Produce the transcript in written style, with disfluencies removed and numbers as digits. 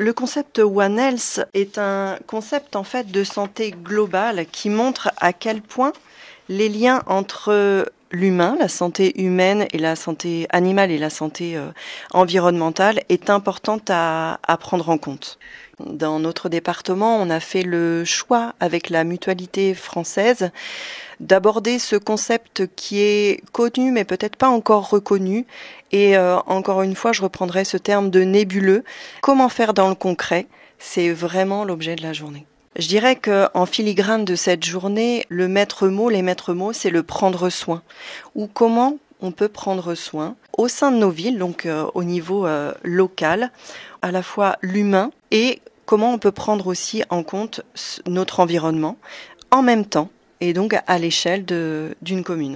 Le concept One Health est un concept en fait de santé globale qui montre à quel point les liens entre l'humain, la santé humaine et la santé animale et la santé environnementale est importante à prendre en compte. Dans notre département, on a fait le choix avec la mutualité française d'aborder ce concept qui est connu mais peut-être pas encore reconnu. Et encore une fois, je reprendrai ce terme de nébuleux. Comment faire dans le concret ? C'est vraiment l'objet de la journée. Je dirais qu'en filigrane de cette journée, les maîtres mots, c'est le prendre soin. Ou comment on peut prendre soin au sein de nos villes, donc au niveau local, à la fois l'humain et comment on peut prendre aussi en compte notre environnement en même temps et donc à l'échelle d'une commune.